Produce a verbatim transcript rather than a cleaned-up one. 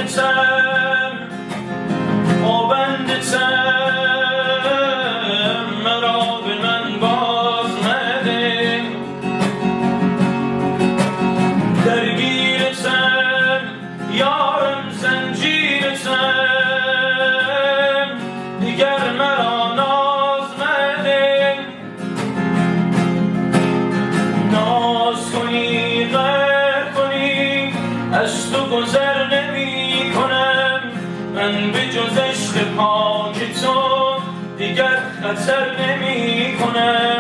درگیرتم پابندتم مرا به من باز مده درگیرتم یارم زنجیرتم دیگر مرا ناز مده ناز کنی غیر کنی از تو گذر نمی کنم من به جز عشق پاک تو دیگر خطر نمی کنم